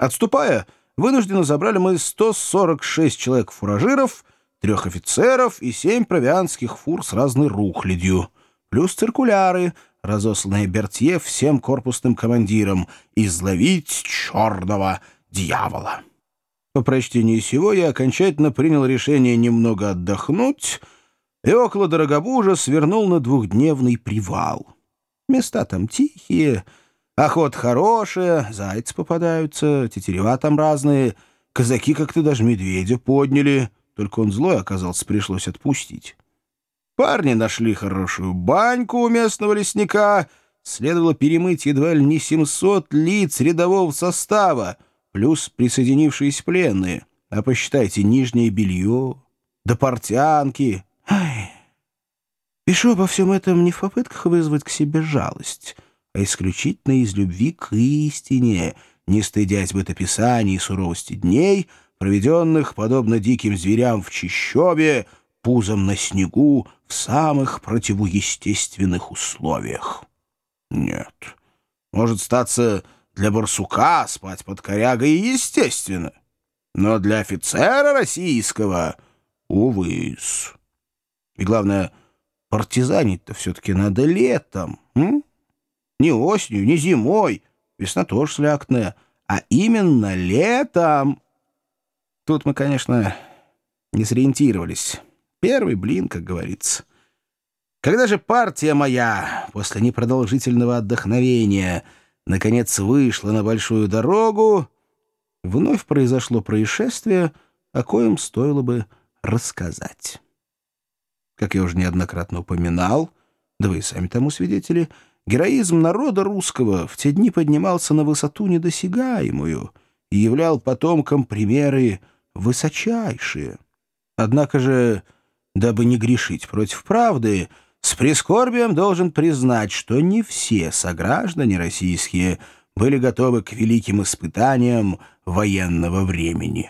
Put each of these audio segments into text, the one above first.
Отступая, вынужденно забрали мы 146 человек-фуражиров, 3 офицеров и 7 провианских фур с разной рухлядью, плюс циркуляры, разосланные Бертье всем корпусным командирам, изловить черного дьявола. По прочтении сего я окончательно принял решение немного отдохнуть и около Дорогобужа свернул на двухдневный привал. Места там тихие, охота хорошая, зайцы попадаются, тетерева там разные, казаки как-то даже медведя подняли, только он злой оказался, пришлось отпустить. Парни нашли хорошую баньку у местного лесника, следовало перемыть едва ли не 700 лиц рядового состава, плюс присоединившиеся пленные. А посчитайте, нижнее белье, да портянки. Ай. Пишу обо всем этом не в попытках вызвать к себе жалость, а исключительно из любви к истине, не стыдясь бытописаний и суровости дней, проведенных, подобно диким зверям в чащобе, пузом на снегу, в самых противоестественных условиях. Нет, может статься, для барсука спать под корягой естественно, но для офицера российского, увы-с. И главное, партизанить-то все-таки надо летом, не осенью, не зимой, весна тоже слякотная, а именно летом. Тут мы, конечно, не сориентировались. Первый блин, как говорится. Когда же партия моя после непродолжительного отдохновения наконец вышла на большую дорогу, вновь произошло происшествие, о коем стоило бы рассказать. Как я уже неоднократно упоминал, да вы и сами тому свидетели, героизм народа русского в те дни поднимался на высоту недосягаемую и являл потомкам примеры высочайшие. Однако же, дабы не грешить против правды, с прискорбием должен признать, что не все сограждане российские были готовы к великим испытаниям военного времени.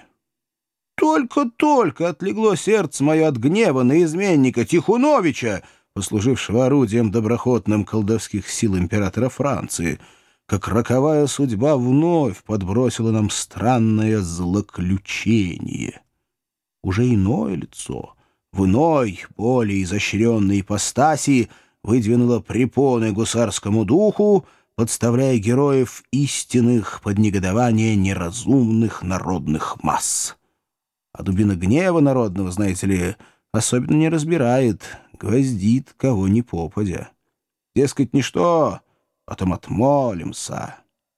Только-только отлегло сердце мое от гнева на изменника Тихуновича, послужившего орудием доброхотным колдовских сил императора Франции, как роковая судьба вновь подбросила нам странное злоключение. Уже иное лицо, в иной, более изощренной ипостаси, выдвинуло препоны гусарскому духу, подставляя героев истинных под негодование неразумных народных масс. А дубина гнева народного, знаете ли, особенно не разбирает, гвоздит кого ни попадя. Дескать, ничто, потом отмолимся.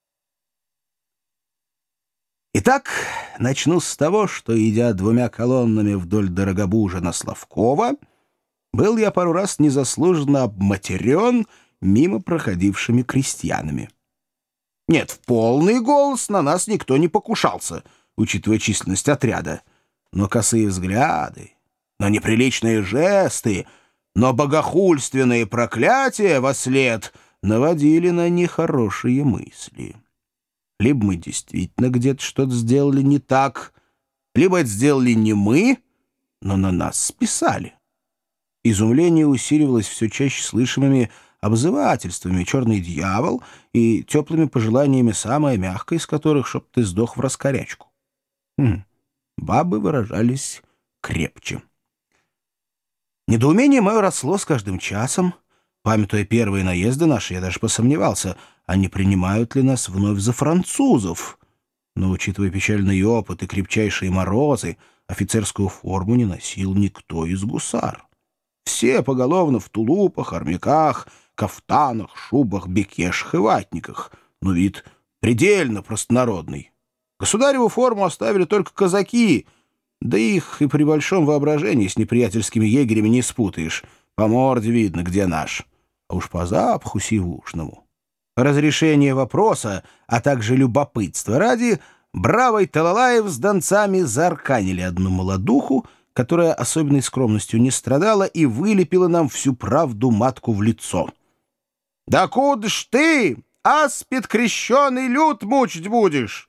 Итак, начну с того, что, идя 2 колоннами вдоль Дорогобужа на Славкова, был я пару раз незаслуженно обматерен мимо проходившими крестьянами. Нет, в полный голос на нас никто не покушался, учитывая численность отряда, но косые взгляды, но неприличные жесты, но богохульственные проклятия вослед наводили на нехорошие мысли. Либо мы действительно где-то что-то сделали не так, либо это сделали не мы, но на нас списали. Изумление усиливалось все чаще слышимыми обзывательствами «черный дьявол» и теплыми пожеланиями, самое мягкое из которых, чтоб ты сдох в раскорячку. Бабы выражались крепче. Недоумение мое росло с каждым часом. Памятуя первые наезды наши, я даже посомневался, а не принимают ли нас вновь за французов. Но, учитывая печальный опыт и крепчайшие морозы, офицерскую форму не носил никто из гусар. Все поголовно в тулупах, армяках, кафтанах, шубах, бекешах и ватниках, но вид предельно простонародный. Государеву форму оставили только казаки, да их и при большом воображении с неприятельскими егерями не спутаешь. По морде видно, где наш, а уж по запаху сивушному. Разрешение вопроса, а также любопытства ради, бравый Талалаев с донцами заарканили одну молодуху, которая особенной скромностью не страдала и вылепила нам всю правду матку в лицо. «Да куда ж ты, аспид крещеный, люд мучить будешь?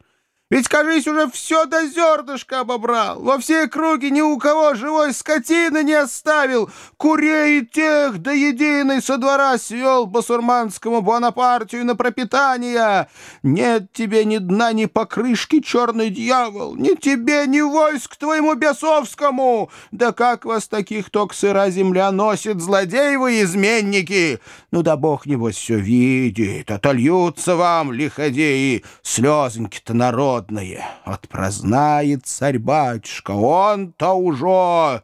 Ведь, кажись, уже все до зернышка обобрал. Во всей округе ни у кого живой скотины не оставил. Курей и тех до единой со двора свел басурманскому Буанапартию на пропитание. Нет тебе ни дна, ни покрышки, черный дьявол, ни тебе, ни войск твоему бесовскому. Да как вас таких только сыра земля носит, злодеи вы, изменники! Ну да бог, небось, все видит, отольются вам, лиходеи, слезоньки-то народные. Отпрознает царь-батюшка, он-то уже...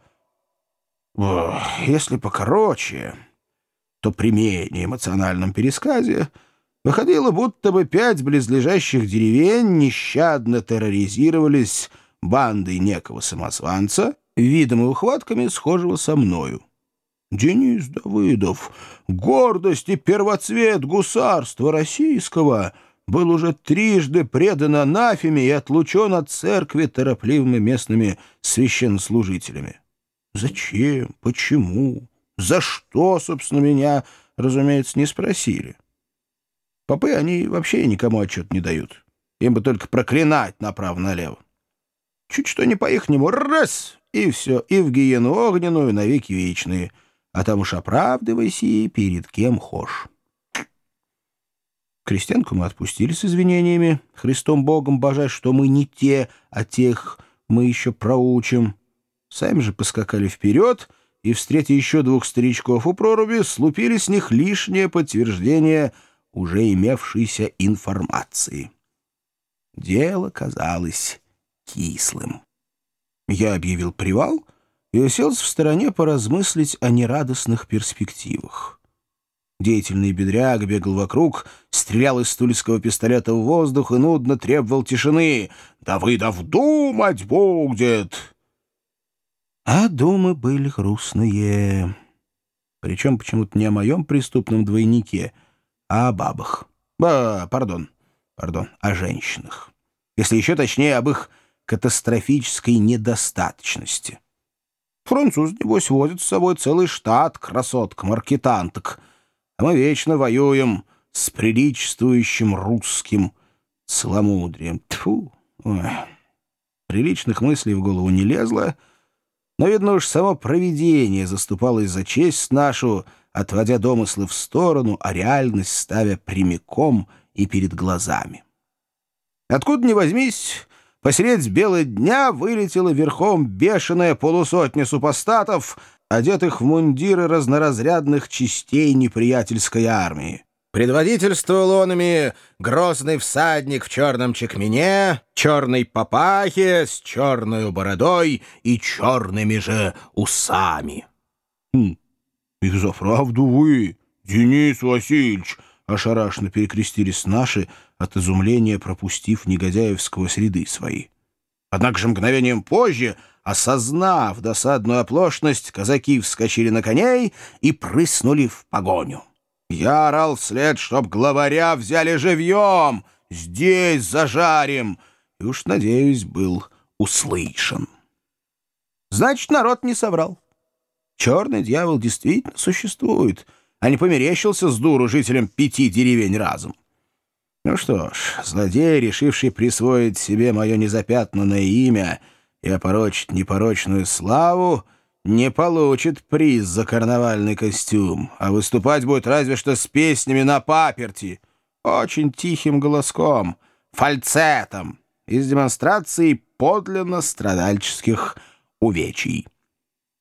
Если покороче, то при менее эмоциональном пересказе выходило, будто бы 5 близлежащих деревень нещадно терроризировались бандой некого самозванца, видом и ухватками схожего со мною. Денис Давыдов, гордость и первоцвет гусарства российского, был уже трижды предан анафеме и отлучен от церкви торопливыми местными священнослужителями. Зачем? Почему? За что, собственно, меня, разумеется, не спросили. Попы они вообще никому отчет не дают. Им бы только проклинать направо-налево. Чуть что не по-ихнему, раз, и все, и в гиену огненную навеки вечные. А там уж оправдывайся перед кем хошь. Крестьянку мы отпустили с извинениями, Христом Богом божась, что мы не те, а тех мы еще проучим. Сами же поскакали вперед, и, встретя еще 2 старичков у проруби, слупили с них лишнее подтверждение уже имевшейся информации. Дело казалось кислым. Я объявил привал и уселся в стороне поразмыслить о нерадостных перспективах. Деятельный бедряк бегал вокруг, стрелял из тульского пистолета в воздух и нудно требовал тишины. «Давыдов думать будет!» А думы были грустные. Причем почему-то не о моем преступном двойнике, а о бабах. Пардон, о женщинах. Если еще точнее, об их катастрофической недостаточности. Француз, небось, возит с собой целый штат красоток-маркетанток, а мы вечно воюем с приличествующим русским целомудрием. Тьфу! Ой. Приличных мыслей в голову не лезло, но, видно, уж само провидение заступалось за честь нашу, отводя домыслы в сторону, а реальность ставя прямиком и перед глазами. Откуда ни возьмись, посредь бела дня вылетела верхом бешеная полусотня супостатов, одетых в мундиры разноразрядных частей неприятельской армии. Предводительствовал онами грозный всадник в черном чекмене, черной папахе с черной бородой и черными же усами. «И взаправду вы, Денис Васильевич!» — ошарашенно перекрестились наши, от изумления пропустив негодяев сквозь ряды свои. Однако же мгновением позже, осознав досадную оплошность, казаки вскочили на коней и прыснули в погоню. Я орал вслед, чтоб главаря взяли живьем, здесь зажарим, и уж, надеюсь, был услышан. Значит, народ не соврал. Черный дьявол действительно существует, а не померещился с дуру жителям 5 деревень разом. Ну что ж, злодей, решивший присвоить себе мое незапятнанное имя и опорочить непорочную славу, не получит приз за карнавальный костюм, а выступать будет разве что с песнями на паперти, очень тихим голоском, фальцетом, из демонстрации подлинно страдальческих увечий.